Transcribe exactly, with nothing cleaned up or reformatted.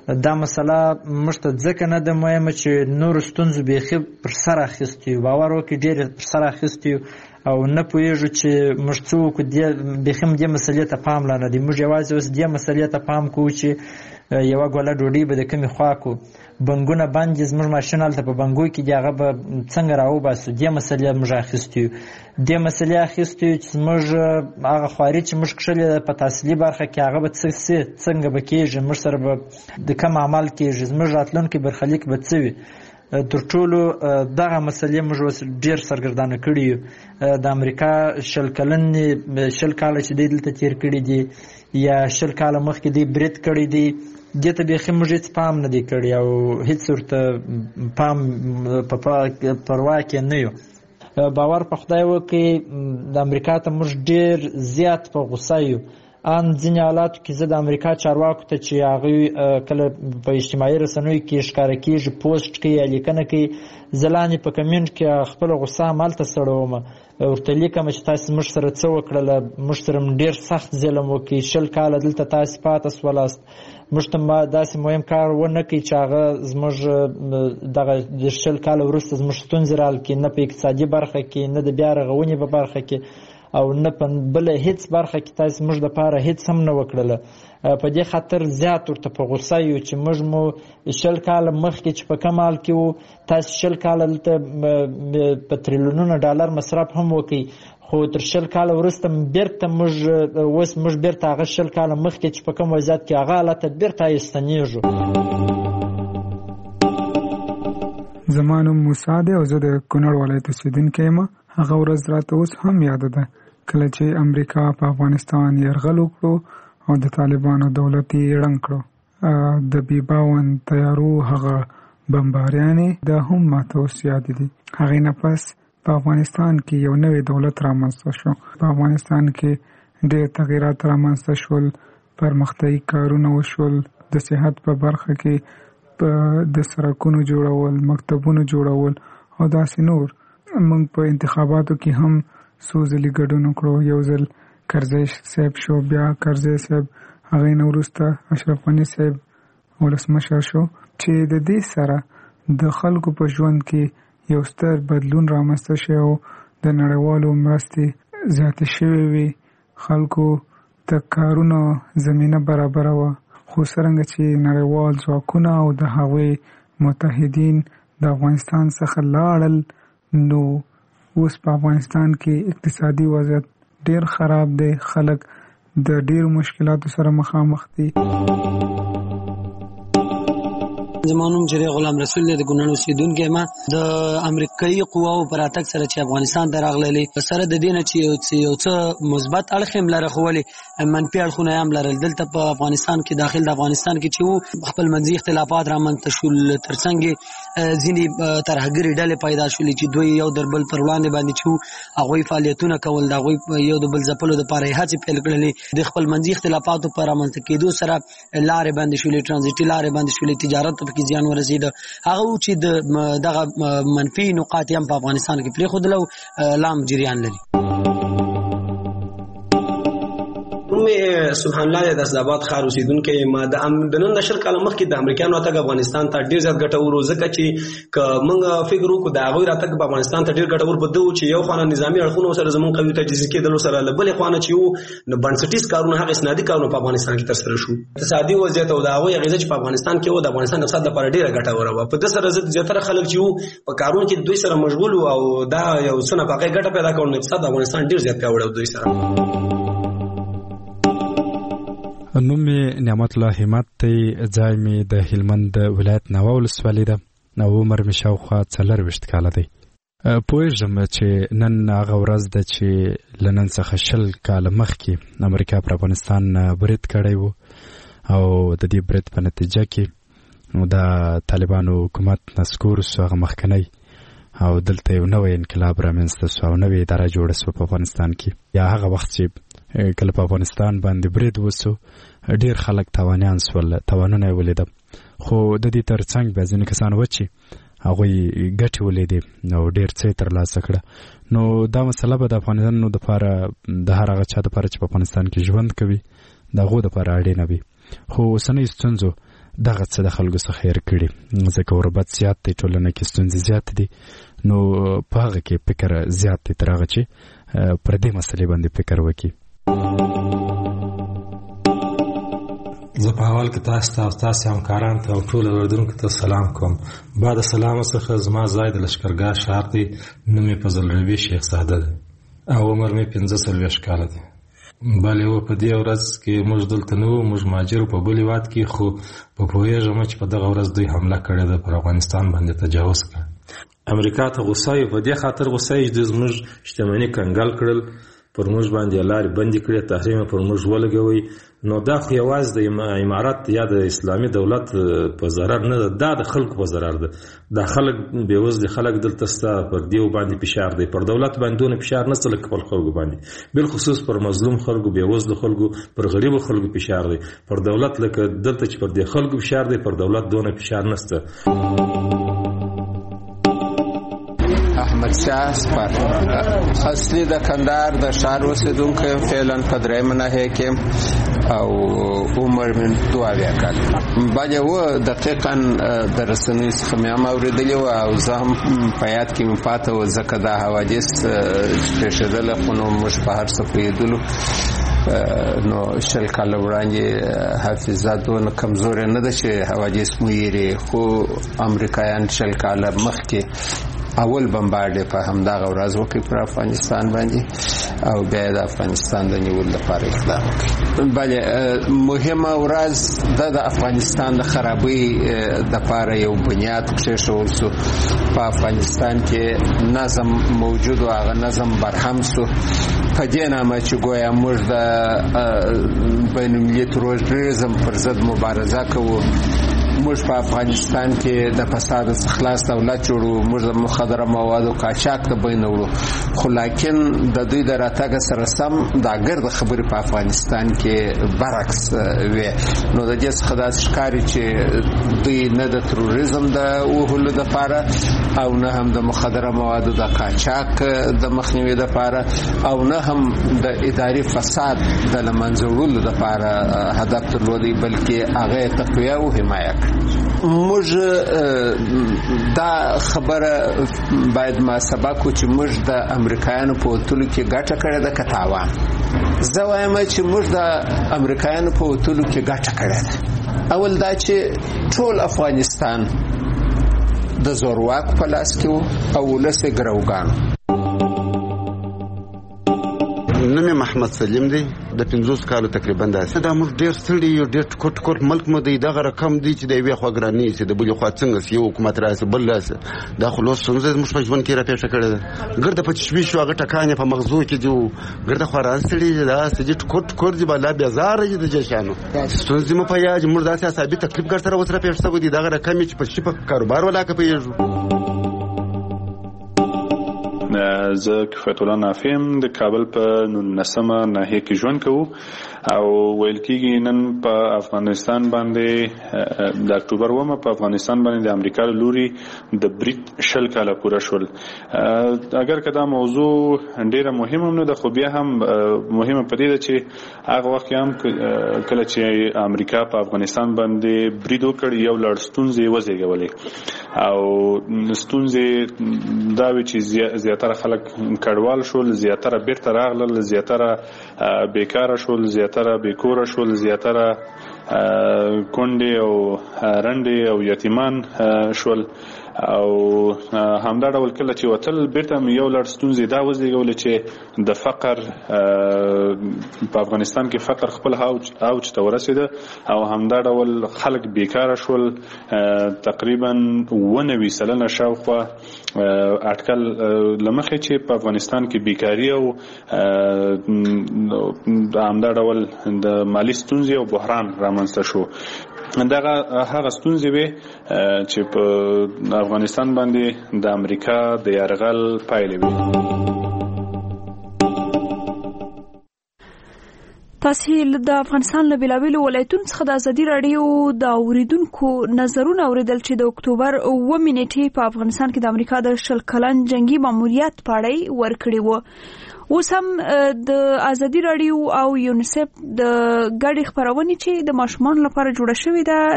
دا مسله موږ ته ځکه نه ده مهمه چې نورو ستونزو بیخي پر سر اخیستې یو، باور وکړئ ډېرې پر سر اخیستې یو او نه پوهېږو چې موږ څه وکړو. بیخي هم دې مسلې ته پام لا نه دی. موږ یوازې اوس دې مسلې ته پام کوو چې یوه ګوله ډوډۍ به د کومې خوا کړو، بنګونه بند دي، زموږ ماشین هلته په بنګو کې دي، هغه به څنګه راوباسو. دې مسلې موږ اخیستې یو دې مسلې اخیستې یو چې زموږ هغه خواري چې موږ کښلې ده په تحصیلي برخه کې هغه به څه سي، څنګه به کېږي، موږ سره به د کوم عمل کېږي، زموږ راتلونکی برخلیک به څه وي. تر ټولو دغه مسلې موږ اوس ډېر سرګردانه کړي یو. د امریکا شل کلنې شل کاله چې دی دلته تېر کړي دي یا شل کاله مخکې دی برید کړی دی، دې ته بیخي موږ هېڅ پام نه دی کړی او هېڅ ورته پام په پروا کې نه یو. باور په خدای وکړئ د امریکا ته موږ ډېر زیات په غوسه یو. ان ځینې حالاتو کې زه د امریکا چارواکو ته چې هغوی کله په اجتماعي رسنیو کې ښکاره کېږي پوسټ کوي یا لیکنه کوي، زه لاندې په کمنټ کې خپله غوسه همالته سړوم، ورته لیکم چې تاسې موږ سره څه وکړله، موږ سره ډېر سخت ظلم وکړي، شل کاله دلته تاسې پاته سولاست، موږ ته داسې مهم کار ونه کړي چې هغه زموږ دغه د شل کاله وروسته زموږ ستونزې رحل کړي، نه په اقتصادي برخه کې، نه د بیا رغونې په برخه کې او نه په بله هېڅ برخه کې تاسې موږ دپاره هېڅ هم نه وکړله. په دې خاطر زیات ورته په غوسه یو چې موږ مو شل کاله مخکې چې په کوم حال کې وو، تاسې شل کاله دلته په تریلیونونه ډالر مصرف هم وکړئ، خو تر شل کاله وروسته بیرته موږ اوس موږ بیرته هغه شل کاله مخکې چې په کوم وضعیت کې هغه حالت ته بیرته ایستنېږو. زما نوم موسی دی او زه د کونړ ولایت اوسېدونکی یم. هغه ورځ راته اوس هم یاده ده کله چې امریکا په افغانستان یرغل وکړو او د طالبانو دولت یې ړنګ کړو. د بې باوند تیارو هغه بمباریانې دا هم ماته اوس یادې دي. هغې نه پس په افغانستان کې یو نوی دولت رامنځته شو. په افغانستان کې ډېر تغیرات رامنځته شول، پرمختیایي کارونه وشول، د صحت په برخه کې د سړکونو جوړول، مکتبونو جوړول او داسې نور. موږ په انتخاباتو کې هم څو ځلې ګډون وکړو. یو ځل کرزی صاحب شو، بیا کرزی صاحب، هغې نه وروسته اشرف غني صاحب ولسمشر شو، چې د دې سره د خلکو په ژوند کې یو ستر بدلون رامنځته شوی او د نړیوالو مرستې زیاتې شوې وې. خلکو ته کارونو زمینه برابره وه، خو څرنګه چې نړیوال ځواکونه او د هغوی متحدین د افغانستان څخه لاړل، نو اوس په افغانستان کې اقتصادي وضعیت ډیر خراب دی. خلک د ډیرو مشکلاتو سره مخامخ دي. زما نوم چې غلام رسول دی، د کونړ اوسېدونکی یم. د امریکایي قواو په راتګ سره چې افغانستان ته راغللې، سره د دې نه چې یو څه مثبت اړخ هم لره، خو ولې منفي اړخونه هم لرل. دلته په افغانستان کې داخل د افغانستان کې چې وو خپل منځي اختلافات رامنځته شول، ترڅنګ ځینې ترهګرې ډلې پیدا شولې چې دوی یو در بل پر وړاندې باندې چې هغوی فعالیتونه کول، د هغوی یو د بل ځپلو دپاره یې هڅې پیل کړلې. د خپل منځي اختلافاتو په رامنځته کېدو سره لارې بندې شولې، ټرانزیټي لارې بندې شولې، تجارت ته پکې زیان ورسېده. هغه و چې د دغه منفي نقاط هم په افغانستان کې پرېښودل او لام جریان لري. سبحان الله د اسداباد ښار اوسېدونکی یم. د نن د شل کاله مخکې د امریکایانو راتګ افغانستان ته ډېر زیات ګټور و، ځکه چې که موږ فکر وکړو د هغوی راتګ په افغانستان ته ډېر ګټور به ده چې یو خوا نظامي اړخونه سره زموږ قوي تجهیز کېدلو سره، له بلې خوا نه چې وو نو بنسټیز کارونه، هغه اسنادي کارونه په افغانستان کې ترسره شو. اقتصادي وضعیت او د هغوی اغېزه چې په افغانستان کې وو د افغانستان اقتصاد لپاره ډېره ګټوره وه. په دې سره زیاتره خلک چې وو په کارونو کې دوی سره مشغول وو او دا یو څه نه په هغې ګټه پیدا کول، نو اقتصاد د افغانستان ډېر زیات پیاوړی و دوی سره. نوم مې نعمت الله همت دی، ځای مې د هلمند ولایت ناوه ولسوالي ده او عمر مې شاوخوا څلرویشت کاله دی. پوهېږم چې نن هغه ورځ ده چې له نن څخه شل کاله مخکې امریکا پر افغانستان برید کړی و او د دې برید په نتیجه کې د طالبانو حکومت نسکور سو، هغه مخکنی، او دلته یو نوی انقلاب رامنځته سو او نوې اداره جوړه سوه په افغانستان کې. یا هغه وخت چې کله په افغانستان باندې برید وسو، ډیر خلک تاوانیان سول، تاوانونه یې ولیدل. خو د دې ترڅنګ بیا ځینې کسان و چې هغوی ګټې ولیدې او ډیر څه یې ترلاسه کړه. نو دا مسله به د افغانانو دپاره، د هر هغه چا دپاره چې په افغانستان کې ژوند کوي، د هغو دپاره اړینه وي. خو اوسنیو ستونزو دغه څه د خلکو څخه هېر کړي ځکه غربت زیات دی ټولنه کې ستونزې زیات دي نو په هغه کې فکر زیات دی تر هغه چې پر دې مسلې باندې فکر وکړي. زه په حال کې تاسو ته او تاسو همکاران ته او ټول اردوونکو ته سلام کوم. بعد سلام څخه زما ځای د لشکرګاه ښار دی. نوم مې فضل روي شیخ ساده دی او عمر مې پنځه څلوېښت کاله دی. بلې و په دې ورځ کې موږ دلته نه وو، موږ مهاجر په بل هېواد کې، خو په پوهېږم چې په دغه ورځ دوی حمله کړې ده، پر افغانستان باندې تجاوز کړ. امریکا ته غوسه یې په دې خاطر غوسه یې چې دوی زموږ شتمني کنګل کړل، پر موږ باندې لارې بندې کړې، تحریم پر موږ ولګوئ. نو دا خو یوازې د امارت یا د اسلامي دولت په ضرر نه ده، دا د خلکو په ضرر ده. دا خلک بېوزلي خلک دلته ستا پر دیو باندې فشار دی، پر دولت باندې دونه فشار نشته لکه پر خلکو باندې، بالخصوص پر مظلوم خلکو، بېوزلو خلکو، پر غریبو خلکو فشار دی. پر دولت لکه دلته چې پر دې خلکو فشار دی، پر دولت دونه فشار نشته. احمد شاه سپر اصلي د کندهار د ښار اوسېدونکی یم، فعلا په درېیمه ناحیه کې او عمر مې دوه اویا کاله. بلې و دقیقا د رسنیو څخه مې هم اورېدلي وه او زه هم په یاد کې مې پاته و، ځکه دا حوادث پېښېدله خو نو موږ په هر څه پوهېدلو. نو شل کاله وړاندې حافظه دونه کمزورې نه ده چې حوادث مو هېرې، خو امریکایان شل کاله مخکې اول بمبارډ په همدغه ورځ وکړي پر افغانستان باندې او بیا د افغانستان د نیولو لپاره اقدام وکړي. بلې مهمه ورځ د د افغانستان د خرابۍ دپاره یو بنیاد کېښول سو. په افغانستان کې نظم موجود و، هغه نظم برهم سو په دې نامه چې ګویا موږ د بین المللي تروریزم پر ضد مبارزه کوو. موږ په افغانستان کې د فساد څخه خلاص دولت جوړو، موږ د مخدره موادو قاچاق ته بین وړو، خو لاکن د دوی د راتګ سره سم دا ګرد خبرې په افغانستان کې برعکس وې. نو د دې څخه داسې ښکاري چې دوی نه د تروریزم د وهلو دپاره او نه هم د مخدره موادو د قاچاق د مخنیوي دپاره او نه هم د اداري فساد د له منځه وړلو دپاره هدف درلودی، بلکې هغه یې تقویه او حمایه کړ. موږ دا خبره باید ما سبق و چې موږ د امریکایانو په وتلو کې ګټه کړې ده که تاوان. زه وایم چې موږ د امریکایانو په وتلو کې ګټه کړې ده. اول دا چې ټول افغانستان د زورواک په لاس کې و او ولس یې ګروګانو. نوم یې محمد سلیم دی، د پنځوس کالو تقریبا داسې. دا موږ ډېر ستړي یو، ډېر ټکور ټکور ملک مو دی. دغه رقم دی چې د یوې خوا ګراني سي، د بلې خوا څنګه سي، یو حکومت راسي بل راسي. دا خو لوس ستونزه زموږ په ژوند کې راپېښه کړې ده. ګرده په تشویش هغه ټکانې په مغزو کې دي، ګرده خوا راستړي داسې دي، ټکور ټکور دي، بالا بېزاره دي د جشانو. ستونزې مو په یاد موږ داسې عصابي تکلیف ګر سره اوس راپېښ شوی دی. دغه رقم یې چې په شي په کاروبار ولاکه پوهېږو. زه کفایت الله نافیم د کابل په نولسمه ناحیه کې ژوند کوو او ویل کېږي نن په افغانستان باندې د اکتوبر اوومه په افغانستان باندې د امریکا له لوري د برید شل کاله پوره شول. اگر که دا موضوع ډیره مهمه نه ده، خو بیا هم مهمه په دې ده چې هغه وخت هم کله چې امریکا په افغانستان باندې برید وکړ یو لړ ستونزې وزېږولې او ستونزې دا وې چې زیاتره خلک کډوال شول، زیاتره بیرته راغلل، زیاتره بیکاره شول، زیاتره بیکوره شول، زیاتره کونډې او رنډې او یتیمان شول. او همدا ډول کله چې وتل بیرته یو لړ ستونزې دا وزېږولې چې د فقر په افغانستان کې فقر خپل اوج اوج ته ورسېده او همدا ډول خلک بیکاره شول. تقریبا اووه نوي سلنه شاوخوا اټکل له مخې چې په افغانستان کې بیکاري او همدا ډول د مالي ستونزې او بحران رامنځته شو. دغه هغه ستونزې وې چې په افغانستان باندې د امریکا د یرغل پایلې وې. تاسو د افغانستان له بېلابېلو ولایتونو څخه د ازادي راډیو د اورېدونکو نظرونه اورېدل چې د اکتوبر اووه نیټې په افغانستان کې د امریکا د شل کلن جنگي ماموریت په اړه ورکړې وه. اوس هم د ازادي راډیو او یونیسف د ګډې خپرونې چې د ماشومانو لپاره جوړه شوې ده